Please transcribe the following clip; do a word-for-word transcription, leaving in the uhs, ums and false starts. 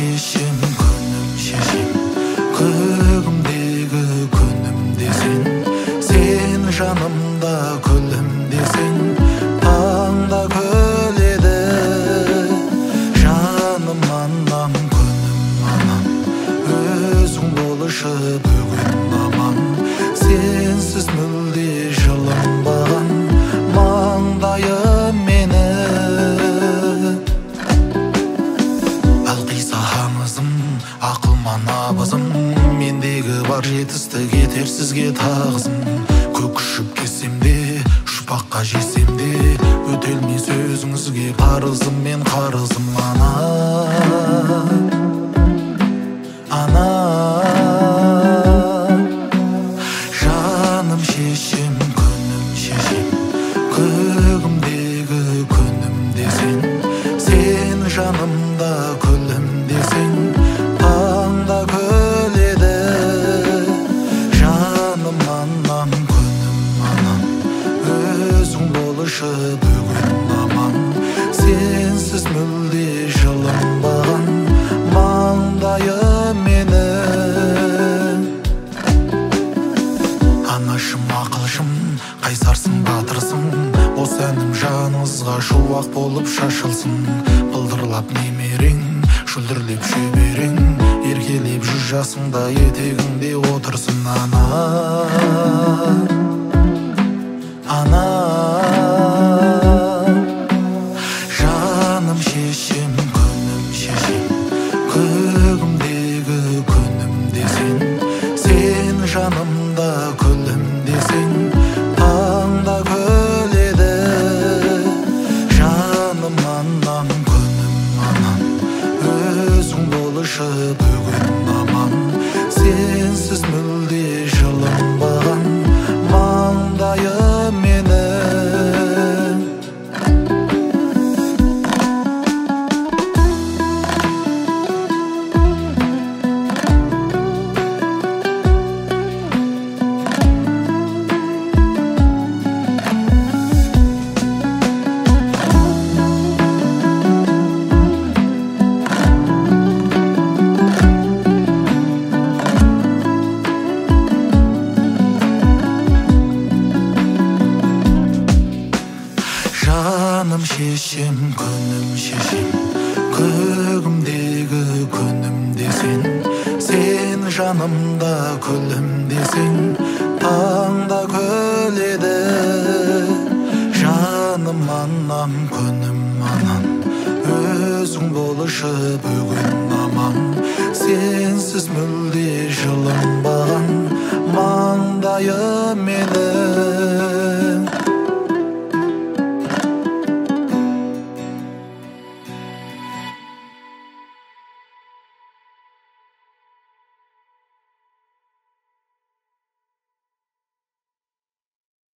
шешем, күнім шешем, көгімдегі күнім десең, сен жанымда күлім десең, таңда күледі жаным анам, күнім анам, өзің болышы бүгін аман. Сенсіз мүлде жылынбаған маңдайым мені, алқиса аңызым, ақылман абызым, мендегі бар жетістік етерсізге тағзым. Көк ұшып кесем де, ұшпаққа жесем де, өтелмей сөзіңізге парызым мен қарызым. Ана, ана, жаным шешем, күнім шешем, көгімдегі күнім десең, сен жанымда күлім десең, таңда күледі жаным анам, күнім анам, өзің болышы бүгін аман. Сенсіз мүлде жылынбаған маңдайым менің. Анашым, ақылшым, қайсарсың, батырсың, осы әнім жаныңызға шуақ болып шашылсын. Былдырлап немерең, шүлдірлеп шөберең, еркелеп жүз жасыңда етегіңде отырсын. Ана, ана, жаным шешем, күнім шешем, көгімдегі күнім десең, сен жанымда күлім десең, таңда күледі жаным анам, күнім анам, өзің болышы бүгін аман. Сенсіз мүлде жылынбаған маңдайым менің. Жаным шешем, күнім шешем, көгімдегі күнім десең, сен жанымда күлім десең, таңда күледі жаным анам, күнім анам, өзің болышы бүгін аман. Сенсіз мүлде жылынбаған маңдайым